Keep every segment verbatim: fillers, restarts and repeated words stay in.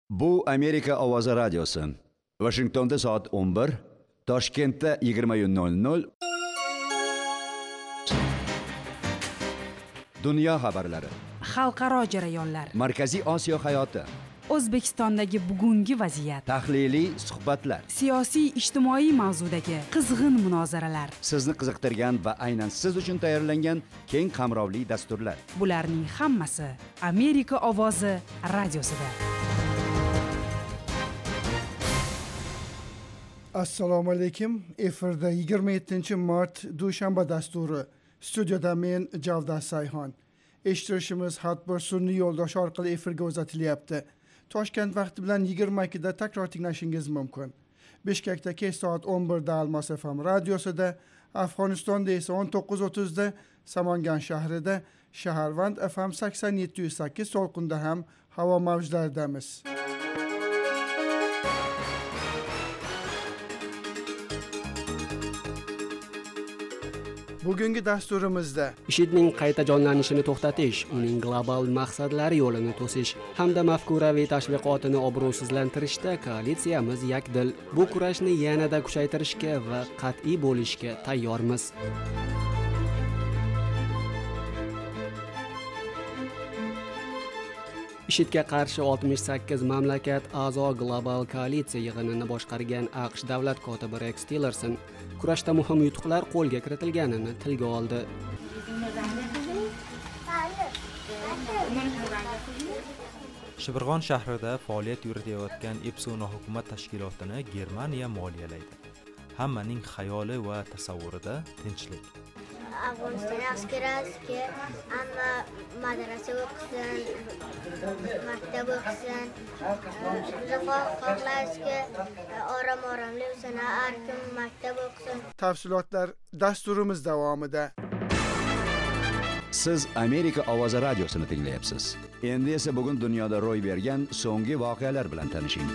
Bu Amerika Ovozi radiosi. Washingtonda soat o'n bir, Toshkentda yigirma nol nol. Dunyo xabarlari. Xalqaro jarayonlar. Markaziy Osiyo hayoti. O'zbekistondagi bugungi vaziyat. Tahliliy suhbatlar. Siyosiy ijtimoiy mavzudagi qizg'in munozaralar. Sizni qiziqtirgan va aynan siz uchun tayyorlangan keng qamrovli dasturlar. Bularning hammasi Amerika Ovozi radiosida. Assalomu alaykum. Efirda yigirma yettinchi mart dushanba dasturi. Studiyada men Javdat Sayxon. Eshittirishimiz har bir sun'iy yo'ldosh orqali efirga uzatilyapti. Toshkent vaqti bilan yigirma ikkida takror tinglashingiz mumkin. Bishkekda kech soat o'n birda Almos F M radiosida, Afg'onistonda esa o'n to'qqiz o'ttizda Samangan shahrida, Shaharvand F M sakson yetti nuqta sakkiz to'lqinda ham havo mavjlaridamiz. Bugungi dasturimizda IShIDning qayta jonlanishini to'xtatish, uning global maqsadlari yo'lini to'sish hamda mafkuraviy tashviqotini obro'sizlantirishda koalitsiyamiz yakdil. Bu kurashni yanada kuchaytirishga va qat'iy bo'lishga tayyormiz. IShIDga qarshi oltmish sakkiz mamlakat a'zo global koalitsiya yig'inini boshqargan AQSh davlat kotibi Rex Tillerson kurashda muhim yutuqlar qo'lga kiritilganini tilga oldi. Shibirg'on shahrida faoliyat yuritayotgan Epson hukumat tashkilotini Germaniya moliyalaydi. Hammaning xayoli va tasavvurida tinchlik. Afg'oniston yaxshi kerakki, hamma madrasa o'qisin, maktab o'qisin. Biz xohlashki, orom-oromli bo'lsin, har kim maktab o'qisin. Tafsilotlar dasturimiz davomida. Siz Amerika Ovozi radiosini tinglayapsiz. Endi esa bugun dunyoda ro'y bergan so'nggi voqealar bilan tanishing.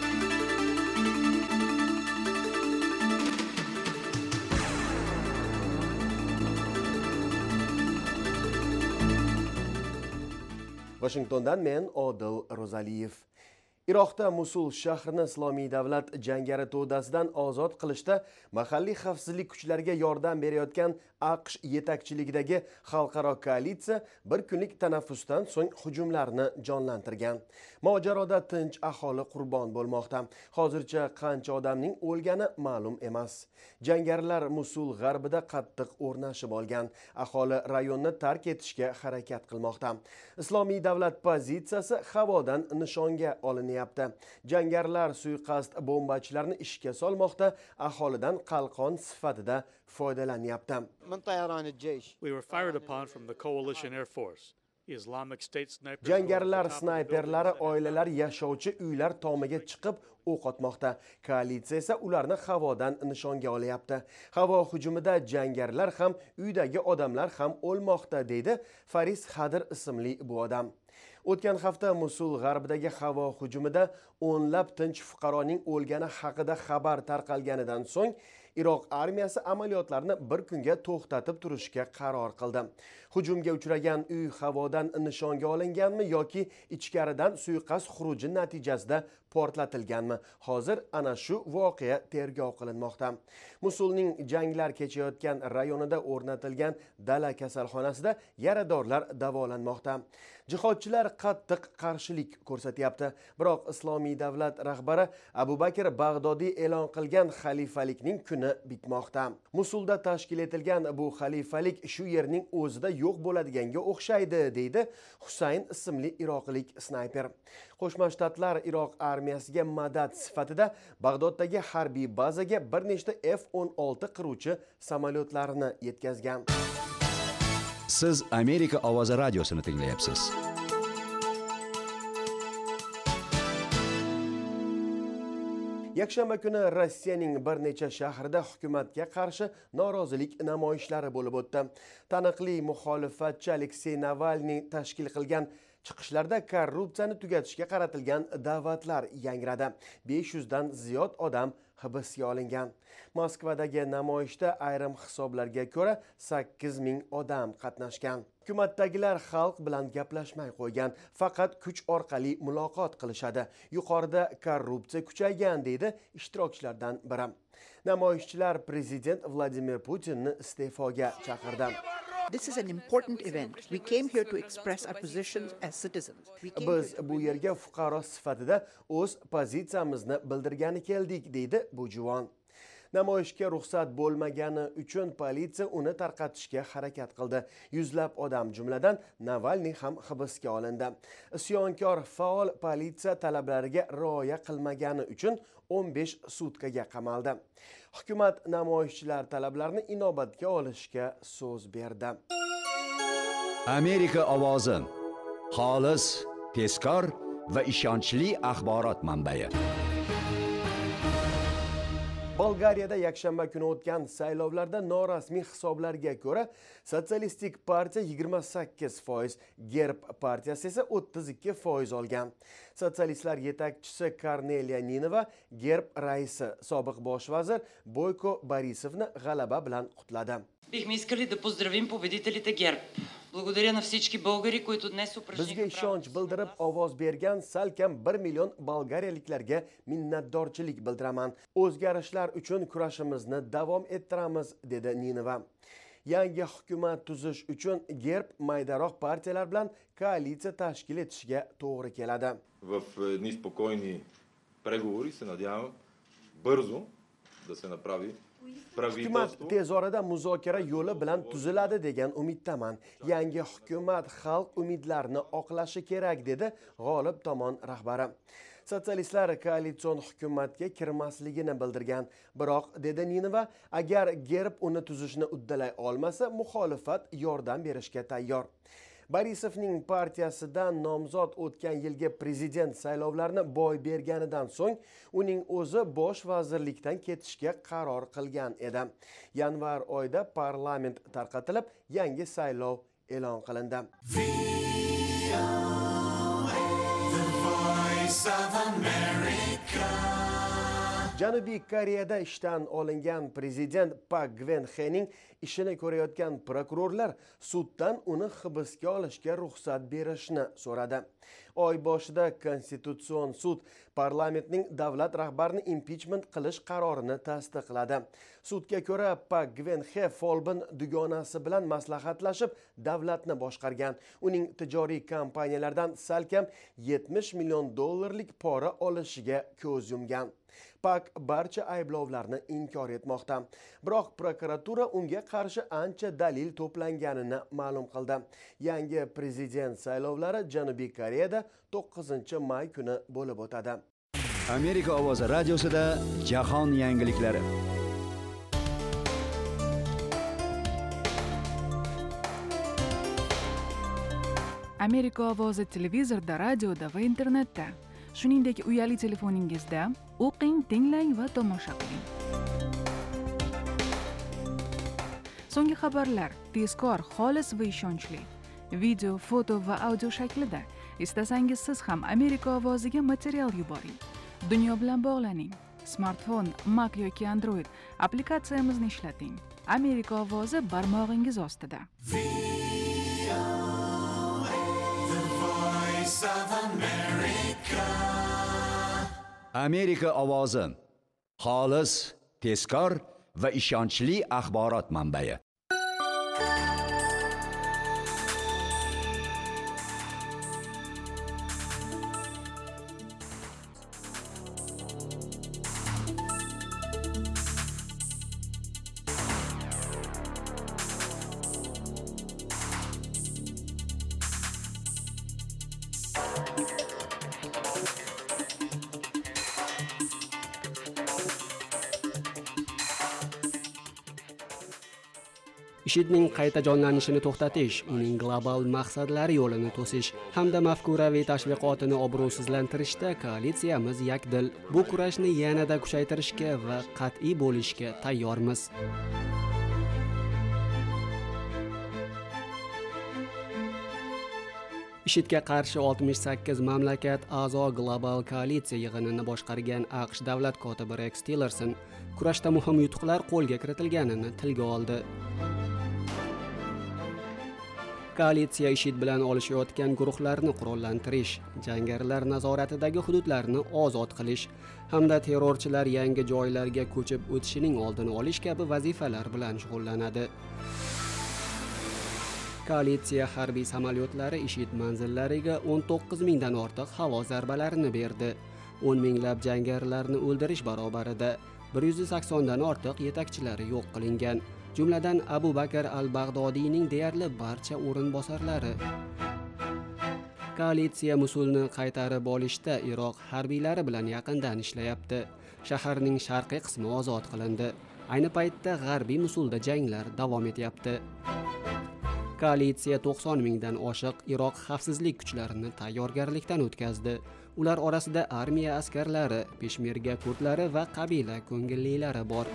Washingtondan men Odil Ro'zaliyev. Iroqda Musul shahrini Islomiy davlat jangari to'dasidan ozod qilishda mahalliy xavfsizlik kuchlariga yordam berayotgan AQSh yetakchiligidagi xalqaro koalitsiya bir kunlik tanaffusdan so'ng hujumlarni jonlantirgan. Mojaroda tinch aholi qurbon bo'lmoqda. Hozircha qancha odamning o'lgani ma'lum emas. Jangarilar Musul g'arbida qattiq o'rnashib olgan. Aholi rayonni tark etishga harakat qilmoqda. Islomiy davlat pozitsiyasi havodan nishonga olinyapti. Jangarilar suiqasd bombachilarni ishga solmoqda, aholidan qalqon sifatida foydalanyapti. We were fired upon from the coalition air force. Islamic State snipers. Jangarilar snayperlari oilalar yashovchi uylar tomiga chiqib o'q otmoqda. Koalitsiya esa ularni havodan nishonga olyapti. Havo hujumida jangarilar ham, uydagi odamlar ham o'lmoqda, deydi Faris Xadir ismli bu odam. O'tgan hafta Musul g'arbidagi havo hujumida o'nlab tinch fuqaroning o'lgani haqida xabar tarqalganidan so'ng Iroq armiyasi amaliyotlarni bir kunga to'xtatib turishga qaror qildi. Hujumga uchragan uy havodan nishonga olinganmi yoki ichkaridan suiqasd xuruji natijasida portlatilganmi? Hozir ana shu voqea tergov qilinmoqda. Musulning janglar kechayotgan rayonida o'rnatilgan dala kasalxonasida yaradorlar davolanmoqda. Jihodchilar qattiq qarshilik ko'rsatyapti. Biroq Islomiy davlat rahbari Abu Bakr Bag'dodiy e'lon qilgan xalifalikning kuni bitmoqda. Musulda tashkil etilgan bu xalifalik shu yerning o'zida yo'q bo'ladiganga o'xshaydi, deydi Husayn ismli iroqlik snayper. Qo'shma Shtatlar Iroq armiyasiga madad sifatida Bag'doddagi harbiy bazaga bir nechta F o'n olti qiruvchi samolyotlarini yetkazgan. Siz Amerika Ovozi radiosini tinglayapsiz. Yakshanba kuni Rossiyaning bir necha shahrida hukumatga qarshi norozilik namoyishlari bo'lib o'tdi. Taniqli muxolifatchi Aleksey Navalniy tashkil qilgan Chiqishlarda korrupsiyani tugatishga qaratilgan da'vatlar yangradi. besh yuzdan ziyod odam hibsga olingan. Moskvadagi namoyishda ayrim hisoblarga ko'ra sakkiz ming odam qatnashgan. Hukumatdagilar xalq bilan gaplashmay qo'ygan, faqat kuch orqali muloqot qilishadi. Yuqorida korrupsiya kuchaygan deydi ishtirokchilardan biri. Namoyishchilar prezident Vladimir Putinni iste'foga chaqirdi. This is an important event. We came here to express our positions as citizens. Biz bu yerga fuqaro sifatida o'z pozitsiyamizni bildirgani keldik, deydi bu juvon. Namoyishga ruxsat bo'lmagani uchun politsiya uni tarqatishga harakat qildi. Yuzlab odam, jumladan Navalniy ham hibsga olindi. Isyonkor faol politsiya talablariga rioya qilmagani uchun o'n besh sutkaga qamaldi. Hukumat namoyishchilar talablarini inobatga olishga so'z berdi. Amerika ovozi. Xolis, tezkor va ishonchli axborot manbai. Bolgariyada yakshanba kuni o'tgan saylovlarda norasmiy hisoblarga ko'ra Sotsialistik partiya yigirma sakkiz foiz, Gerb partiyasi esa o'ttiz ikki foiz olgan. Sotsialistlar yetakchisi Korneliya Ninova Gerb raisi sobiq bosh vazir Boyko Borisovni g'alaba bilan qutladi. Бихме искали да поздравим победителите ГЕРБ. Благодаря на всички българи, които днес упражниха Bizga ishonch bildirib ovoz bergan salkam bir million bolgariyaliklarga minnatdorchilik bildiraman. O'zgarishlar uchun kurashimizni davom ettiramiz, dedi Ninova. Yangi hukumat tuzish uchun Gerb maydaroq partiyalar bilan koalitsiya tashkil etishga to'g'ri keladi. В едни спокойни преговори се надявам бързо да се направи Hukumat tez orada muzokara yo'li bilan tuziladi degan umiddaman. Yangi hukumat xalq umidlarini oqlashi kerak, dedi g'olib tomon rahbari. Sotsialistlar koalitsion hukumatga kirmasligini bildirgan. Biroq, dedi Ninova, agar Gerb uni tuzishni uddalay olmasa, muxolifat yordam berishga tayyor. Borisovning partiyasidan nomzod o'tgan yilgi prezident saylovlarini boy berganidan so'ng uning o'zi bosh vazirlikdan ketishga qaror qilgan edi. Yanvar oyida parlament tarqatilib, yangi saylov e'lon qilindi. Janubiy Koreyada ishdan olingan prezident Pak Geun-hyening ishini ko'rayotgan prokurorlar suddan uni hibsga olishga ruxsat berishni so'radi. Oy boshida Konstitutsion sud parlamentning davlat rahbarini impichment qilish qarorini tasdiqladi. Sudga ko'ra Pak Geun-hye Folbin dugonasi bilan maslahatlashib davlatni boshqargan. Uning tijoriy kompaniyalardan salkam yetmish million dollarlik pora olishiga ko'z yumgan. Pak barcha ayblovlarni inkor etmoqda. Biroq prokuratura unga qarshi ancha dalil to'planganini ma'lum qildi. Yangi prezident saylovlari Janubiy Koreyada to'qqizinchi may kuni bo'lib o'tadi. Amerika ovozi radiosida jahon yangiliklari. Amerika ovozi televizorda, radioda va internetda. Shuningdek, uyali telefoningizda o'qing, tinglang va tomosha qiling. So'nggi xabarlar tezkor, xolis va ishonchli. Video, foto va audio shaklida. Istasangiz siz ham Amerika ovoziga material yuboring. Dunyo bilan bog'laning. Smartfon, Mac yoki Android applikatsiyamizni ishlating. Amerika ovozi barmog'ingiz ostida. Amerika ovozi. Xolis, tezkor va ishonchli axborot manbai. IShIDning qayta jonlanishini to'xtatish, uning global maqsadlari yo'lini to'sish hamda mafkuraviy tashviqotini obro'sizlantirishda koalitsiyamiz yakdil. Bu kurashni yanada kuchaytirishga va qat'iy bo'lishga tayyormiz. IShIDga qarshi oltmish sakkiz mamlakat a'zo global koalitsiya yig'inini boshqargan AQSh davlat kotibi Rex Tillerson kurashda muhim yutuqlar qo'lga kiritilganini tilga oldi. Koalitsiya IShID bilan olishayotgan guruhlarni qurollantirish, jangarilar nazoratidagi hududlarni ozod qilish hamda terrorchilar yangi joylarga ko'chib o'tishining oldini olish kabi vazifalar bilan shug'ullanadi. Koalitsiya harbiy samolyotlari IShID manzillariga o'n to'qqiz mingdan ortiq havo zarbalarini berdi. o'n minglab jangarilarni o'ldirish barobarida bir yuz saksondan ortiq yetakchilari yo'q qilingan. Jumladan Abu Bakr al-Bag'dodiyning deyarli barcha o'rinbosarlari. Koalitsiya Musulni qaytarib olishda Iroq harbiylari bilan yaqindan ishlayapti. Shaharning sharqiy qismi ozod qilindi. Ayni paytda g'arbiy Musulda janglar davom etyapti. Koalitsiya to'qson mingdan oshiq Iroq xavfsizlik kuchlarini tayyorgarlikdan o'tkazdi. Ular orasida armiya askarlari, peshmerga kurdlari va qabila ko'ngillilari bor.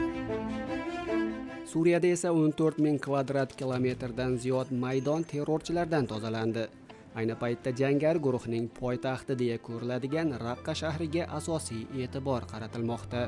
Suriyada esa o'n to'rt ming kvadrat kilometrdan ziyod maydon terrorchilardan tozalandi. Ayni paytda jangari guruhning poytaxti deya ko'riladigan Raqqa shahriga asosiy e'tibor qaratilmoqda.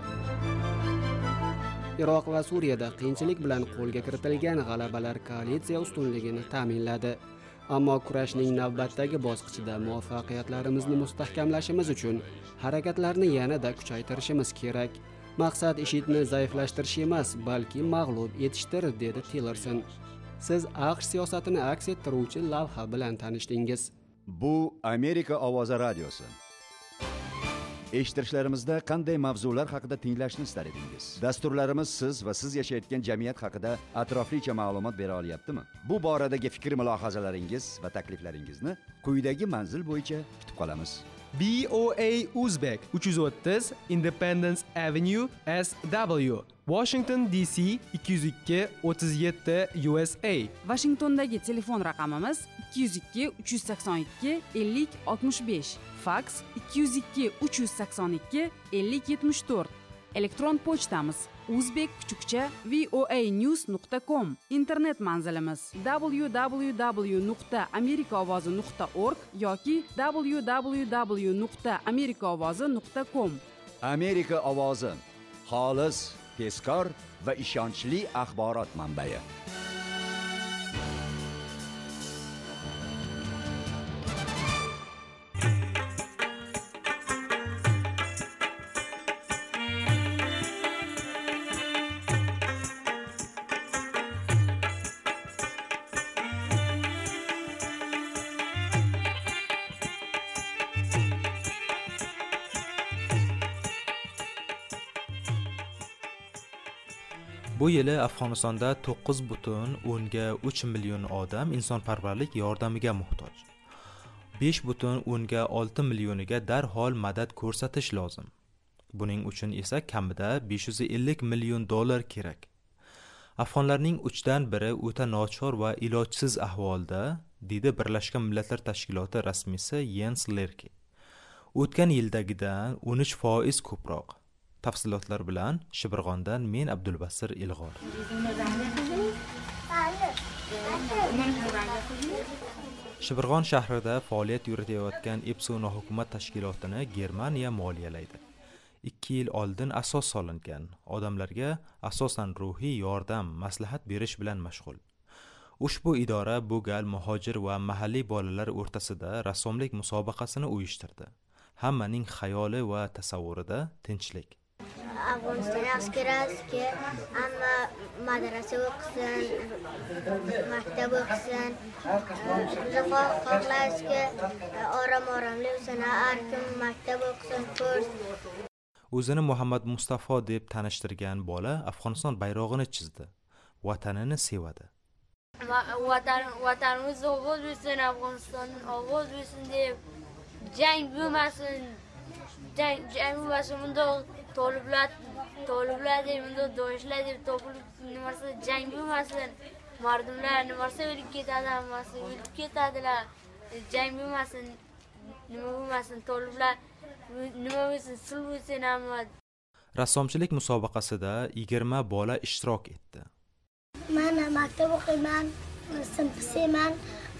Iroq va Suriyada qiyinchilik bilan qo'lga kiritilgan g'alabalar koalitsiya ustunligini ta'minladi. Ammo kurashning navbatdagi bosqichida muvaffaqiyatlarimizni mustahkamlashimiz uchun harakatlarni yanada kuchaytirishimiz kerak. Maqsad IShIDni zaiflashtirish emas, balki mag'lub etishdir, dedi Tillerson. Siz AQSh siyosatini aks ettiruvchi lavha bilan tanishdingiz. Bu Amerika ovozi radiosi. Eshittirishlarimizda qanday mavzular haqida tinglashni istar edingiz? Dasturlarimiz siz va siz yashayotgan jamiyat haqida atroflicha ma'lumot bera olyaptimi? Bu boradagi fikr mulohazalaringiz va takliflaringizni quyidagi manzil bo'yicha kutib qolamiz. B O A Uzbek uch yuz o'ttiz Independence Avenue S W Washington D C ikki yuz ikki o'ttiz yetti U S A. Washingtondagi telefon raqamimiz ikki yuz ikki uch yuz sakson ikki ellik oltmish besh, faks ikki yuz ikki uch yuz sakson ikki ellik yetmish to'rt. Elektron pochtamiz uzbek kuchukcha voanews nuqta com. Internet manzilimiz w w w nuqta amerikaovozi nuqta org yoki w w w nuqta amerikaovozi nuqta com. Amerika ovozi xolis, tezkor va ishonchli axborot manbai. Bu yili Afg'onistonda to'qqiz butun o'nga uch million odam insonparvarlik yordamiga muhtoj. besh butun o'nga olti millioniga darhol madad ko'rsatish lozim. Buning uchun esa kamida besh yuz ellik million dollar kerak. Afg'onlarning uchdan biri o'ta nochor va ilojsiz ahvolda, dedi Birlashgan Millatlar Tashkiloti rasmiysi Jens Lerke. O'tgan yildagidan o'n uch foiz ko'proq. Tafsilotlar bilan Shibirg'ondan men Abdulbasir Ilg'or. Shibirg'on shahrida faoliyat yuritayotgan EPSO nohukumat tashkilotini Germaniya moliyalaydi. ikki yil oldin asos solingan, odamlarga asosan ruhiy yordam, maslahat berish bilan mashg'ul. Ushbu idora bu gal muhojir va mahalliy bolalar o'rtasida rassomlik musobaqasini uyushtirdi. Hammaning xayoli va tasavvurida tinchlik. Afg'oniston yaxshi ko'rasiz ki, hamma madrasa o'qisin, maktab o'qisin. Biz xohlaymiz ki, orom-oromli bo'lsin, har kim maktab o'qisin, kurs. O'zini Muhammad Mustafo deb tanishtirgan bola Afg'oniston bayrog'ini chizdi. Vatanini sevadi. Vatan vatanimiz obod bo'lsin, Afg'oniston obod bo'lsin deb jang bo'lmasin. Jang jang bo'lmasin, bunda Toliblar, toliblar deb, bunda doishlar deb topilib nimasi jang bo'lmasin. Mardumlar nimasi o'lib ketadi, hammasi o'lib ketadilar. Jang bo'lmasin, nima bo'lmasin, toliblar nima bo'lsin, sulh bo'lsin hamma. Rassomchilik musobaqasida yigirma bola ishtirok etdi. Men maktab o'qiyman, sinf seman.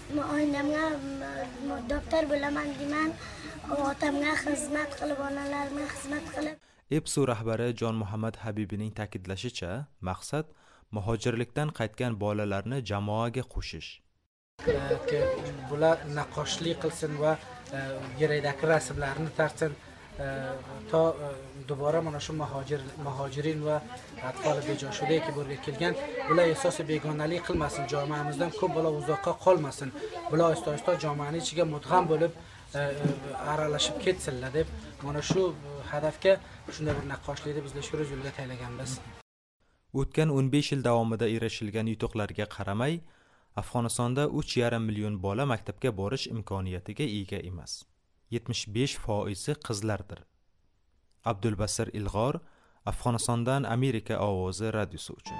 oynamga doktor bo'laman deyman, otamga xizmat qilib, onalarimga xizmat qilib. E P S U rahbari Jon Muhammad Habibining ta'kidlashicha, maqsad muhojirlikdan qaytgan bolalarni jamoaga qo'shish. Bular naqoshlik qilsin va kerakdagi rasmlarni tartsin, to dubora mana shu muhojir muhojirin va atfol bejoshulik bo'lib kelgan bular asosi begonalik qilmasin, jamoamizdan ko'p bola uzoqqa qolmasin, bular oysta-oysta jamoaning ichiga mudg'am bo'lib aralashib ketsinlar deb mana shu hadafga shunday bir naqoshlikni biz shu yo'lga taylaganmiz. O'tgan o'n besh yil davomida erishilgan yutuqlarga qaramay, Afg'onistonda uch yarim million bola maktabga borish imkoniyatiga ega emas. yetmish besh foizi qizlardir. Abdulbasir Ilg'or, Afg'onistondan Amerika ovozi radiosi uchun.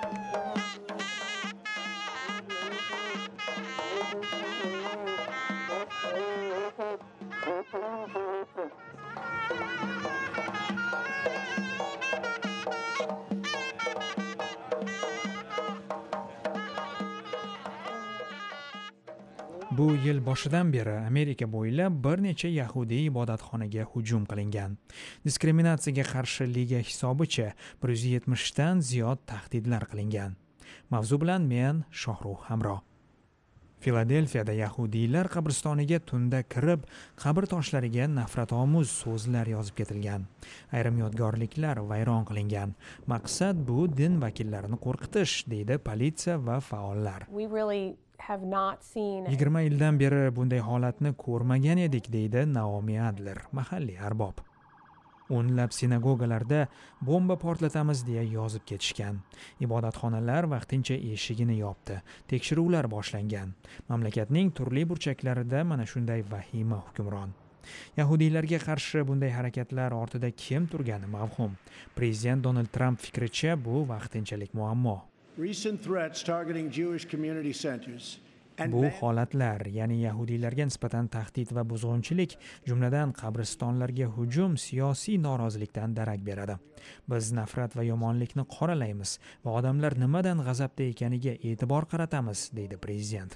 Bu yil boshidan beri Amerika bo'ylab bir necha yahudiy ibodatxonaga hujum qilingan. Diskriminatsiyaga qarshi liga hisobicha bir yuz yetmish dan ziyod tahdidlar qilingan. Mavzu bilan men Shohruh Hamro. Filadelfiyada yahudiylar qabristoniga tunda kirib, qabr toshlariga nafratomuz so'zlar yozib ketilgan. Ayrim yodgorliklar vayron qilingan. Maqsad bu din vakillarini qo'rqitish, deydi politsiya va faollar. yigirma yildan beri bunday holatni ko'rmagan edik, deydi Naomi Adler, mahalliy arbob. O'nlab sinagogalarda bomba portlatamiz deya yozib ketishgan. Ibodatxonalar vaqtincha eshigini yopdi. Tekshiruvlar boshlangan. Mamlakatning turli burchaklarida mana shunday vahima hukmron. Yahudiylarga qarshi bunday harakatlar ortida kim turgani mavhum. Prezident Donald Trump fikricha bu vaqtinchalik muammo. Bu holatlar, ya'ni yahudiylarga nisbatan tahdid va buzg'unchilik, jumladan qabristonlarga hujum siyosiy norozilikdan darak beradi. Biz nafrat va yomonlikni qoralaymiz va odamlar nimadan g'azabda ekaniga e'tibor qaratamiz, deydi prezident.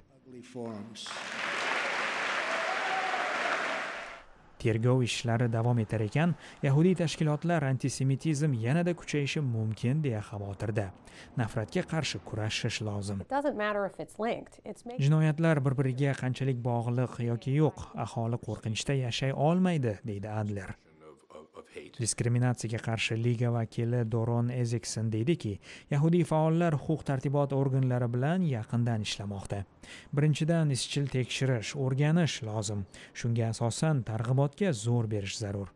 Tergov ishlari davom etar ekan, yahudiy tashkilotlar antisemitizm yanada kuchayishi mumkin deya xavotirda. Nafratga qarshi kurashish lozim. Jinoyatlar bir-biriga qanchalik bog'liq yoki yo'q, aholi qo'rqinchda yashay olmaydi, deydi Adler. Diskriminatsiyaga qarshi liga vakili Doron Ezekson deydiki, yahudiy faollar huquq-tartibot organlari bilan yaqindan ishlamoqda. Birinchidan izchil tekshirish, o'rganish lozim. Shunga asosan targ'ibotga zo'r berish zarur.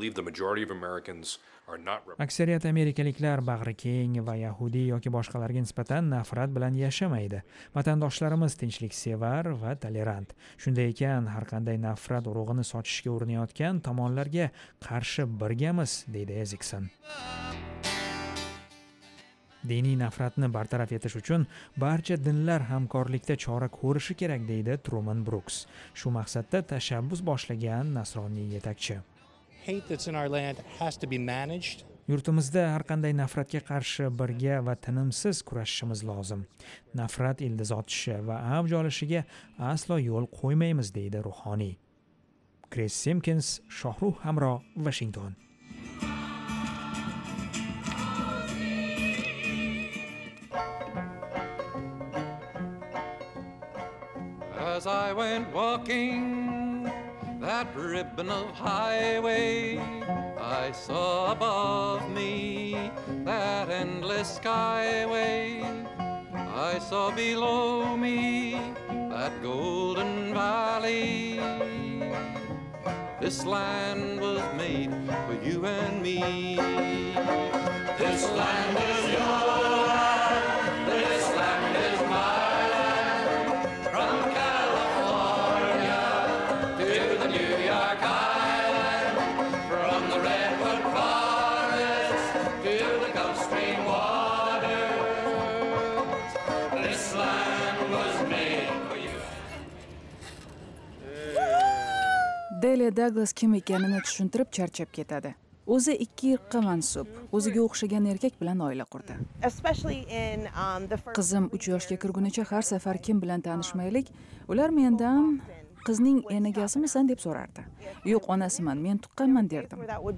Aksariyat amerikaliklar bag'ri keng va yahudiy yoki boshqalarga nisbatan nafrat bilan yashamaydi. Vatandoshlarimiz tinchliksevar va tolerant. Shunday ekan, har qanday nafrat urug'ini sochishga urinayotgan tomonlarga qarshi birgamiz, deydi Ezekson. Diniy nafratni bartaraf etish uchun barcha dinlar hamkorlikda chora ko'rishi kerak, deydi Truman Brooks. Shu maqsadda tashabbus boshlagan nasroniy yetakchi. Yurtimizda har qanday nafratga qarshi birga va tinimsiz kurashishimiz lozim. Nafrat ildiz otishi va avj olishiga aslo yo'l qo'ymaymiz, deydi ruhoniy. Chris Simkins, Shohruh Hamro, Washington. As I went walking that ribbon of highway, I saw above me that endless skyway. I saw below me that golden valley. This land was made for you and me. This land is your land. This land is my land. From California to the New York Island, from the redwood forest to the Gulf Stream waters, this land was made for you. Deli Douglas kim ekanini tushuntirib charchab ketadi. O'zi ikki irqqa mansub, o'ziga o'xshagan erkak bilan oila qurdi. Qizim uch yoshga kirgunicha har safar kim bilan tanishmaylik, ular mendan qizning enagasisan deb so'rardi. Yo'q, onasiman, men tuqqanman derdim.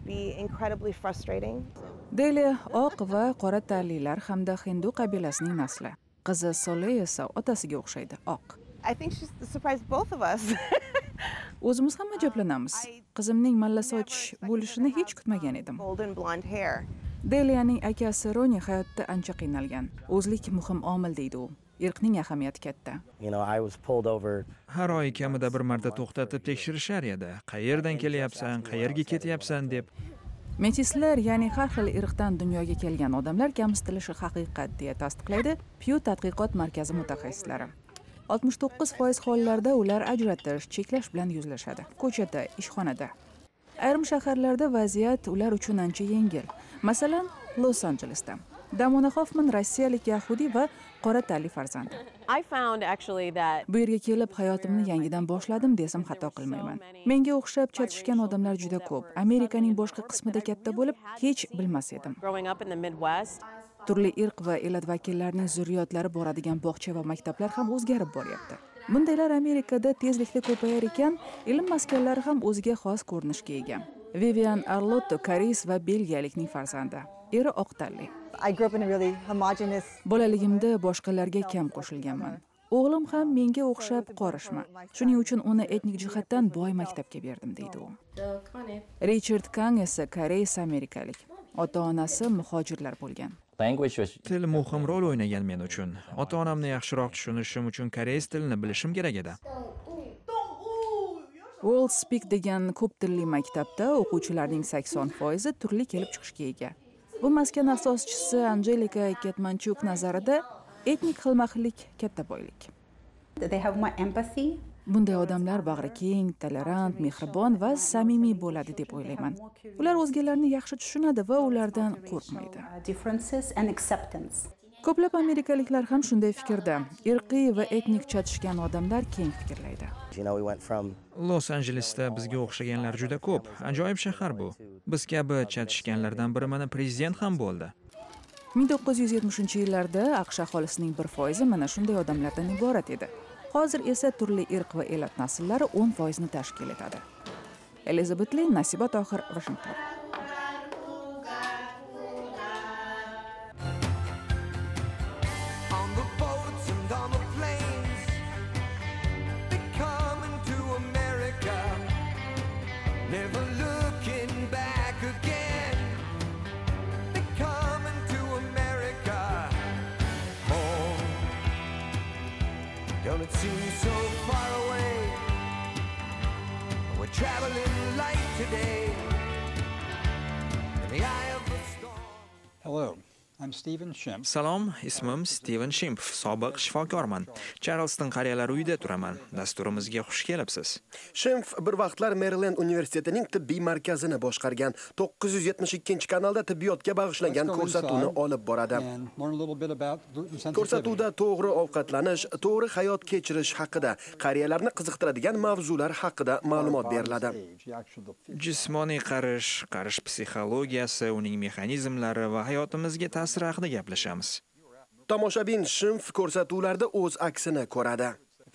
Deli oq va qora tanlilar hamda hindu qabilasining nasli. Qizi Soley esa otasiga o'xshaydi, oq. I think she's surprised both of us. O'zimiz ham ajablanamiz. Qizimning malla soch bo'lishini hech kutmagan edim. Golden blonde hair. Delianing akasi Roni hayotda ancha qiynalgan. O'zlik muhim omil deydi u. Irqning ahamiyati katta. You know, I was pulled over. Har oy kamida bir marta to'xtatib tekshirishar edi. Qayerdan kelyapsan, qayerga ketyapsan deb. Metislar, ya'ni har xil irqdan dunyoga kelgan odamlar kamsitilishi haqiqat deya tasdiqlaydi Pew tadqiqot markazi mutaxassislari. oltmish to'qqiz foiz hollarda ular ajratish, cheklash bilan yuzlashadi. Ko'chada, ishxonada. Ayrim shaharlarda vaziyat ular uchun ancha yengil. Masalan, Los-Anjelesda. Damona Hoffman rossiyalik yahudi va qora tanli farzandi. I found actually that Bu yerga kelib hayotimni yangidan boshladim desam xato qilmayman. Menga o'xshab chatishgan odamlar juda ko'p. Amerikaning boshqa qismida katta bo'lib, hech bilmas edim. growing up in the Midwest, Turli irq va elat vakillarining zurriyotlari boradigan bog'cha va maktablar ham o'zgarib boryapti. Bundaylar Amerikada tezlikda ko'payar ekan, ilm maskanlari ham o'ziga xos ko'rinishga ega. Vivian Arlotto koreys va belgiyalikning farzandi. Eri oq tanli. I grew up in a really homogeneous. Bolaligimda boshqalarga kam qo'shilganman. O'g'lim ham menga o'xshab qorishma. Shuning uchun uni etnik jihatdan boy maktabga berdim deydi u. Richard Kang esa koreys amerikalik. Ota-onasi muhojirlar bo'lgan. Til muhim rol o'ynagan men uchun. Ota-onamni yaxshiroq tushunishim uchun koreys tilini bilishim kerak edi. World Speak degan ko'p tilli maktabda o'quvchilarning sakson foizi turli kelib chiqishga ega. Bu maskan asoschisi Angelika Ketmanchuk nazarida etnik xilma-xillik katta boylik. They have more empathy. Bunday odamlar bag'ri keng, tolerant, mehribon va samimiy bo'ladi deb o'ylayman. Ular o'zgalarni yaxshi tushunadi va ulardan qo'rqmaydi. Differences and acceptance. Ko'plab amerikaliklar ham shunday fikrda. Irqiy va etnik chatishgan odamlar keng fikrlaydi. You know, we went from Los-Anjelesda bizga o'xshaganlar juda ko'p. Ajoyib shahar bu. Biz kabi chatishganlardan biri mana prezident ham bo'ldi. ming to'qqiz yuz yetmishinchi yillarda AQSh aholisining bir foizi mana shunday odamlardan iborat edi. Hozir esa turli irq va elat nasllari o'n foizni tashkil etadi. Elizabeth Lee, Nasiba Tohir, Washington. Don't it seem so far away? We're traveling light today in the eye of the storm. Hello, I'm Stephen Schimpf. Salom, ismim Steven Schimpf, sobiq shifokorman. Charleston qariyalar uyida turaman. Dasturimizga xush kelibsiz. Schimpf bir vaqtlar Maryland universitetining tibbiy markazini boshqargan. to'qqiz yuz yetmish ikkinchi kanalda tibbiyotga bag'ishlangan ko'rsatuvni olib boradi. Ko'rsatuvda to'g'ri ovqatlanish, to'g'ri hayot kechirish haqida, qariyalarni qiziqtiradigan mavzular haqida ma'lumot beriladi. Jismoniy qarish, qarish psixologiyasi, uning mexanizmlari va hayotimizga ta'siri haqida gaplashamiz. Tomoshabin Schimpf ko'rsatuvlarda o'z aksini ko'radi.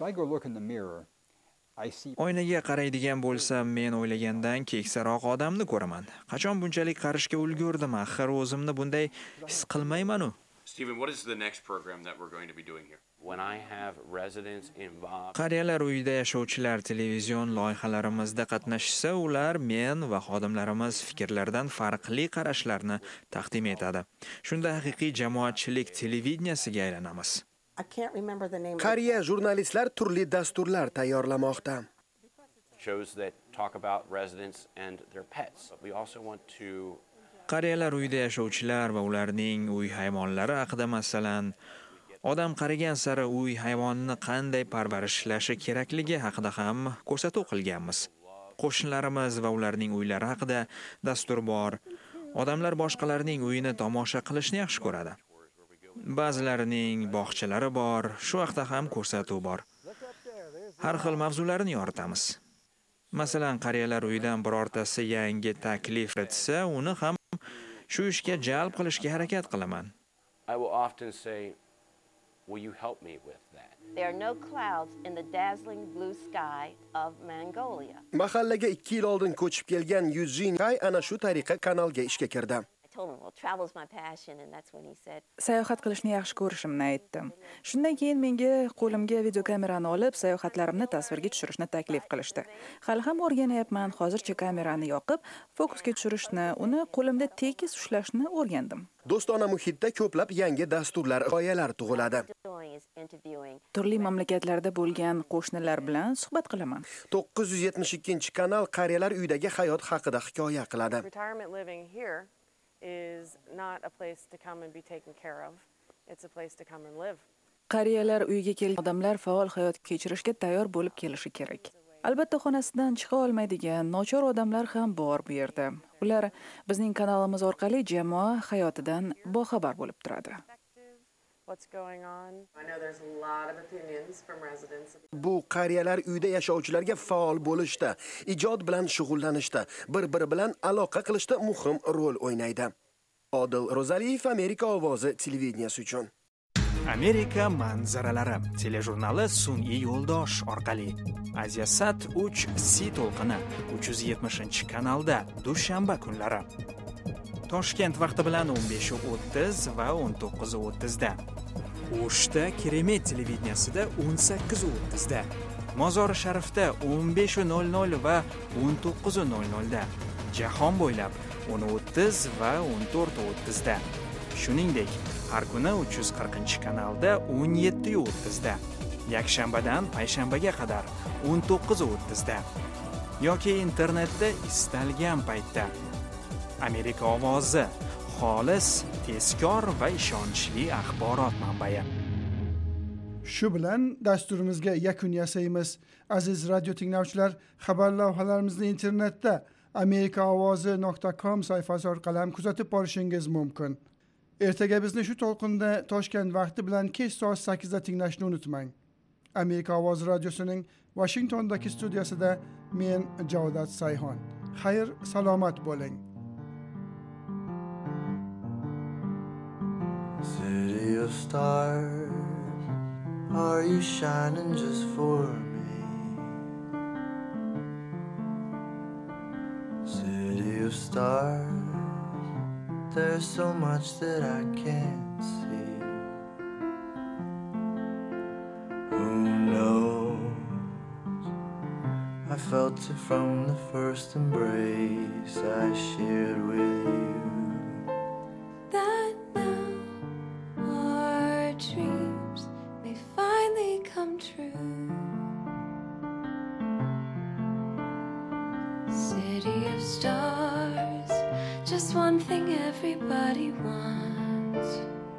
Oynaga qaraydigan bo'lsam, men o'ylagandan keksaroq odamni ko'raman. Qachon bunchalik qarishga ulgurdim, axir o'zimni bunday his qilmayman-u. Stephen, what is the next program that we're going to be doing here? When I have residents involved. Qariyalar uyida yashovchilar televizion loyihalarimizda qatnashsa, ular men va xodimlarimiz fikrlardan farqli qarashlarni taqdim etadi. Shunda haqiqiy jamoatchilik televideniyasiga aylanamiz. I can't remember the name. Qariya jurnalistlar turli dasturlar tayyorlamoqda. Shows that talk about residents and their pets. We also want to Qariyalar uyida yashovchilar va ularning uy hayvonlari haqida, masalan, odam qarigan sari uy hayvonini qanday parvarishlashi kerakligi haqida ham ko'rsatuv qilganmiz. Qo'shnilarimiz va ularning uylari haqida dastur bor. Odamlar boshqalarning uyini tomosha qilishni yaxshi ko'radi. Ba'zilarining bog'chalari bor, shu vaqtda ham ko'rsatuv bor. Har xil mavzularni yoritamiz. Masalan, qariyalar uyidan birortasi yangi taklif etsa, uni ham shu ishga jalb qilishga harakat qilaman. I will often say, will you help me with that? There are no clouds in the dazzling blue sky of Mongolia. Mahallaga ikki yil oldin ko'chib kelgan Eugene Kai ana shu tariqa kanalga ishga kirdi. I told him, well, travel's my passion, and that's when he said, Sayohat qilishni yaxshi ko'rishimni aytdim. Shundan keyin menga qo'limga videokamerani olib, sayohatlarimni tasvirga tushirishni taklif qilishdi. Hali ham o'rganyapman. Hozircha kamerani yoqib, fokusga tushirishni, uni qo'limda tekis ushlashni o'rgandim. Do'stona muhitda ko'plab yangi dasturlar, g'oyalar tug'iladi. Turli mamlakatlarda bo'lgan qo'shnilar bilan suhbat qilaman. to'qqiz yuz yetmish ikkinchi kanal qariyalar uyidagi hayot haqida hikoya qiladi. Retirement living here is not a place to come and be taken care of. It's a place to come and live. Qariyalar uyiga kelgan odamlar faol hayot kechirishga tayyor bo'lib kelishi kerak. Albatta, xonasidan chiqa olmaydigan nochor odamlar ham bor bu yerda. Ular bizning kanalimiz orqali jamoa hayotidan boxabar bo'lib turadi. What's going on? I know there's a lot of opinions from residents. Bu qariyalar uyda yashovchilarga faol bo'lishda, ijod bilan shug'ullanishda, bir-biri bilan aloqa qilishda muhim rol o'ynaydi. Odil Rozaliyev, Amerika ovozi televideniyasi uchun. Amerika manzaralari telejurnali sun'iy yo'ldosh orqali Asiasat uch C to'lqini uch yuz yetmishinchi kanalda dushanba kunlari. Toshkent vaqti bilan o'n besh o'ttiz va o'n to'qqiz o'ttiz da. O'shda Keremet televideniyasida o'n sakkiz o'ttiz da. Mozori Sharifda o'n besh nol nol va o'n to'qqiz nol nol da. Jahon bo'ylab o'n o'ttiz va o'n to'rt o'ttiz da. Shuningdek, har kuni uch yuz qirqinchi kanalda o'n yetti o'ttiz da. Yakshanbadan payshanbaga qadar o'n to'qqiz o'ttiz da. Yoki internetda istalgan paytda. Amerika ovozi, xolis, tezkor va ishonchli axborot manbai. Shu bilan dasturimizga yakun yasaymiz. Aziz radio tinglovchilar, xabar lavhalarimizni internetda amerika ovozi nuqta com sayfasi orqali ham kuzatib borishingiz mumkin. Ertaga bizni shu to'lqinda Toshkent vaqti bilan kech soat sakkizda tinglashni unutmang. Amerika ovozi radiosining Washingtondagi studiyasida men Javdat Sayhon. Xayr, salomat bo'ling. City of stars, are you shining just for me? City of stars, there's so much that I can't see. Who knows? I felt it from the first embrace I shared with you. That now our dreams may finally come true. City of stars, just one thing everybody wants.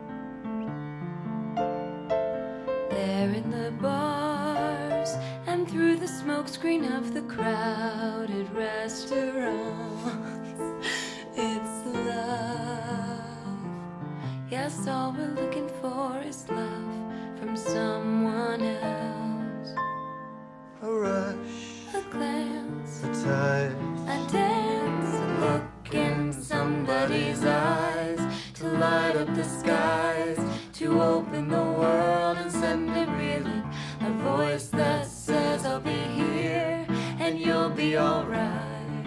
There in the bars and through the smokescreen of the crowded restaurants, it's love. Yes, all we're looking for is love from someone else. A rush, a glance, a touch, a dance, a look in somebody's eyes, to light up the skies, to open the world and send it reeling. A voice that says I'll be here and you'll be alright.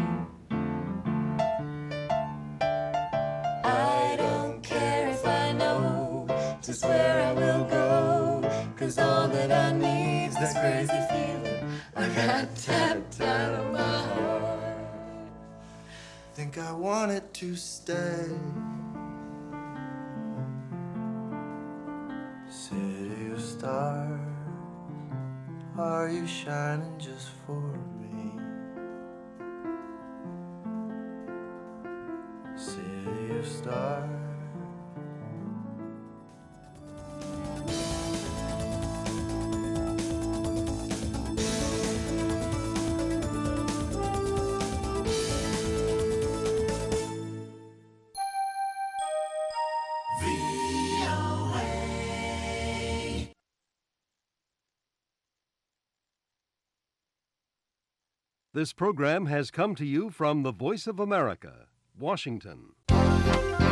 I don't care if I know just where I will go, 'cause all that I need's this crazy feeling I got tapped out of my heart. think I wanted to stay. City of stars, are you shining just for me? City of stars. This program has come to you from the Voice of America, Washington.